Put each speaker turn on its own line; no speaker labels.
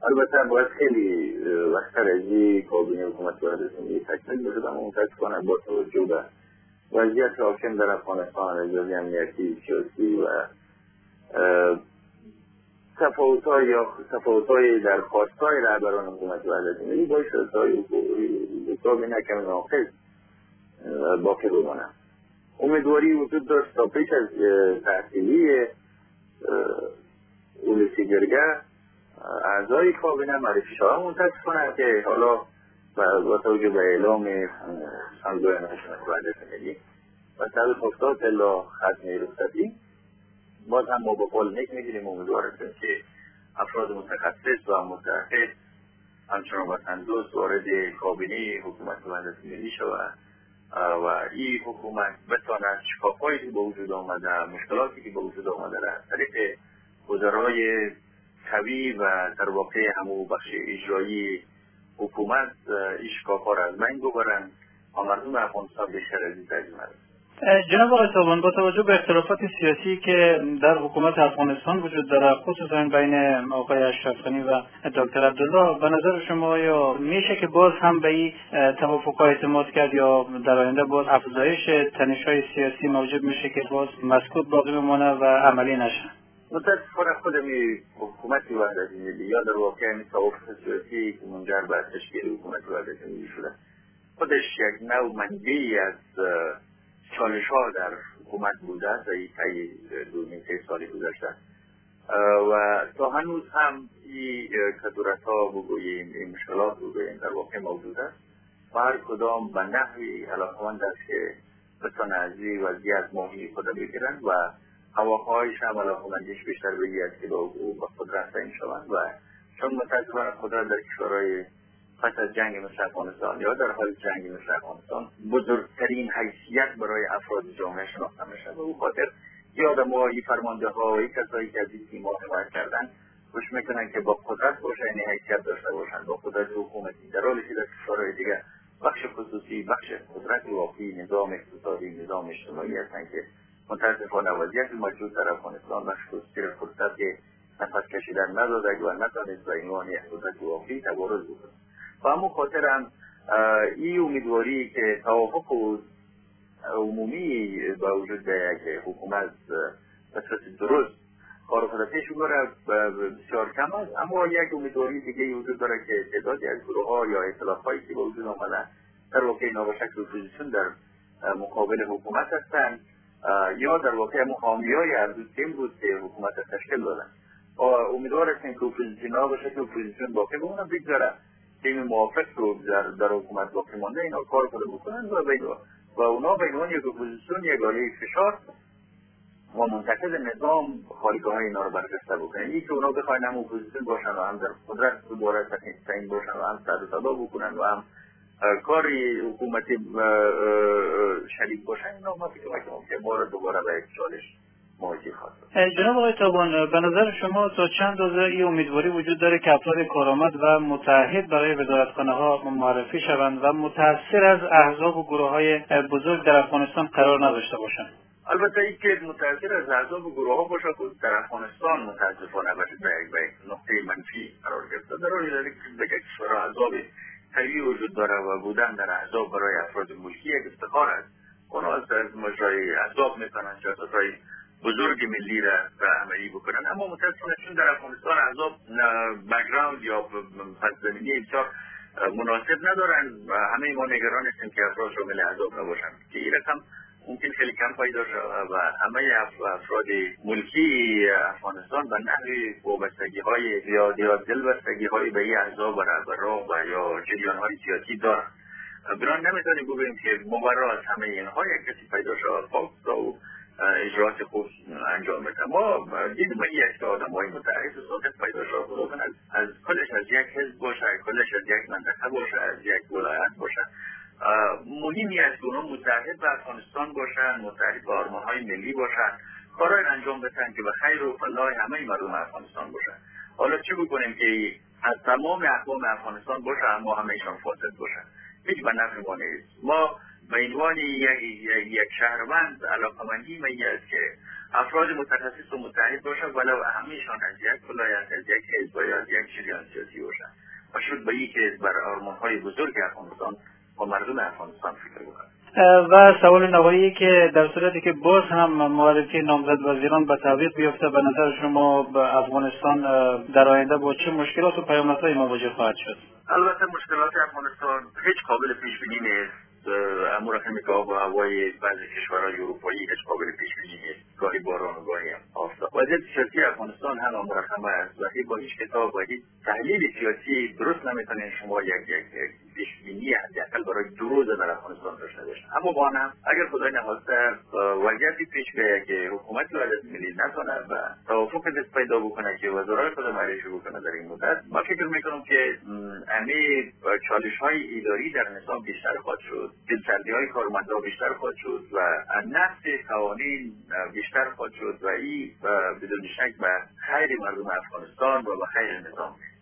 البته باید خیلی وقت‌تر از این کابینه حکومت وحدت ملی تکمیل بشه، اما متاسفانه با توجه به وضعیت حاکم در افغانستان، اجازه امنیتی، سیاسی و تفاوت‌های در خواست‌های رهبران حکومت وحدت ملی باعث شد تا کابینه کمی ناقص باقی بماند. امیدواری وجود داشت تا پیش از تحصیلی اولوسی گرگه اعضای کابینه معرفی شود. متاسفانه که حالا با توجه به اعلام سازمان حکومت وحدت ملی و طبق خواستات الا ختم رخصتی باز هم ما به قول نیک میگیریم. امیدوار هستیم که افراد متخصص و متحد همچنان وطندوست وارد کابینه حکومت وحدت ملی شود و این حکومت بتواند شکاف‌هایی که به وجود آمده، مشکلاتی که به وجود آمده را از طریق وزرای قوی و در واقع همون بخش اجرایی حکومت این شکاف‌ها را از بین ببرند و مردم افغانستان بیشتر از این تجربه.
جناب آقای تابان، با توجه به اختلافات سیاسی که در حکومت افغانستان وجود داره، خصوصا بین آقای اشرف غنی و دکتر عبدالله، به نظر شما یا میشه که باز هم به این توافق‌ها اعتماد کرد یا در آینده باز افزایش تنش‌های سیاسی موجب میشه که باز مسکوت باقی بمانه و عملی نشه؟
متاسفانه خود حکومت وحدت ملی یا در واقع این توافق سیاسی که منجر به تشکیل حکومت وحدت ملی شده خودش یک نوع منبعی از چالش‌ها در حکومت بوده است در طی 2 سال گذشته و تا هنوز هم این کدورت‌ها بگوییم، این مشکلات بگوییم در واقع موجود است و هر کدام به نحوی علاقمند است که بتونه از این وضعیت ماهی خود بگیرند و هواخواهش هم علاقمندیش بیشتر بگیرد که با قدرت تعیین شوند و چون متاسفانه قدرت در کشورهای پس از جنگ مثل افغانستان یا در حال جنگ مثل افغانستان بزرگترین حیثیت برای افراد جامعه شناخته میشه و او خاطر یاد ما این فرمانده ها و این کسایی که از این تیم‌ها حمایت کردن گوش میکنن که با قدرت باشه، یعنی حیثیت داشته باشن، با قدرت حکومتی، در حالی که در کشورهای دیگه بخش خصوصی، بخش قدرت واقعی، نظام اقتصادی، نظام اجتماعی هستن که متاسفانه وضعیت موجود در افغانستان بخش خصوصی را فرصت نفس کشیدن ندادند و نتوانست به عنوان یک قدرت واقعی تبارز بکنه. و همون خاطر هم این امیدواری که توافق عمومی با وجود یک حکومت به صورت درست کار خود پیش ببره بسیار کم است، اما یک امیدواری دیگه وجود داره که تعدادی از گروه‌ها یا ائتلاف‌هایی که با وجود آمدن در واقع اینا به شکل اپوزیسیون در مقابل حکومت هستند یا در واقع حامیای هر دو تیم بود که حکومت تشکیل دادن. امیدوار هستیم که اپوزیسیون‌ها به شکل اپوزیسیون باقی بمونن، بگذاره تیم موافق رو در حکومت باقی مانده اینا کار خود بکنن و اونا به عنوان یک اپوزیسیون یک آله فشار و منتقد نظام خالیگاه‌های اینا رو برجسته بکنن. این که اونا بخواین هم اپوزیسیون باشن و هم در قدرت دوباره تعیین باشن و هم سر و صدا بکنن و هم کاری حکومتی شریک باشن، اینا ما فکر می‌کنم که ما رو دوباره به یک چالش مواجه خواهد.
جناب آقای تابان، به نظر شما تا چند روزه این امیدواری وجود داره که افراد کارآمد و متحد برای وزارتخانه‌ها معرفی شوند و متأثر از احزاب و گروه‌های بزرگ در افغانستان قرار نداشته باشند؟
البته این که متأثر از احزاب و گروه‌ها باشه خود در افغانستان متاسفانه به یک نقطه منفی قرار گرفته. در حالی که یک کشور احزاب قوی وجود داره و بودن در احزاب برای افراد ملکی یک افتخار است. اونا از مجرای احزاب میتونن سیاست‌های بزرگ ملی را عملی بکنن، اما متاسفانه چون در افغانستان احزاب بک‌گراند یا پس‌زمینه بسیار مناسب ندارن و همه ما نگران هستیم که افراد شامل احزاب نباشند که این رقم ممکن خیلی کم پیدا شود و همه افراد ملکی افغانستان به نحوی وابستگی‌های یا دلبستگی‌های به این احزاب و رهبران و یا جریان‌های سیاسی دارند. بنابراین نمی‌تونیم بگوییم که مبرا از همه اینها یک کسی پیدا شود پاک و اجرات خوب انجام بده. ما دیدیم یک که آدم‌های متعهد و صادق پیدا شد بودن از کلش از یک حزب باشه، کلش از یک منطقه باشه، از یک ولایت باشه. مهمی است که اونا متحد به افغانستان باشن، متحد به آرمان‌های ملی باشن، کارهای انجام بدن که به خیر و فلاح همه مردم افغانستان باشن. حالا چه بکنیم که از تمام اقوام افغانستان باشه اما همه‌شان فاسد باشن؟ هیچ به نفع ما نیست. ما به عنوان یک شهروند علاقمندی می است که افراد متخصص و متحد باشند ولو همه‌شان از یک ولایت، از یک حزب یا از یک جریان سیاسی واقعی که بر آرمان‌های بزرگ افغانستان و مردم افغانستان فکر بکنه.
و سوال نهایی که در صورتی که باز هم معرفی نامزد وزیران به تعویق بیفته، به نظر شما به افغانستان در آینده با چه مشکلات و پیامدهای مواجه خواهد شد؟
البته مشکلات افغانستان هیچ قابل پیش بینی نیست. امور همین که آب و هوای بعضی کشورهای اروپایی هیچ قابل پیش بینی نیست. گاهی باران و گاهی آفتاب. وضعیت سیاسی افغانستان هم مرخم است و با هیچ کتاب و هیچ تحلیل سیاسی درست نمیتونین شما یک پیش بینی حداقل برای 2 روز در افغانستان داشته باشین. اما با هم اگر خدای نخواسته وضعیتی پیش بیاید که حکومت وحدت ملی نتونه و توافق دست پیدا بکنه که وزرای خود معرفی بکنه در این مدت، ما فکر میکنم که چالش‌های اداری در نظام بیشتر خواهد شد، دلسردی‌های کارمندان بیشتر خواهد شد و نقض قوانین بیشتر خواهد شد و این بدون شک به خیر مردم افغانستان و به خیر نظام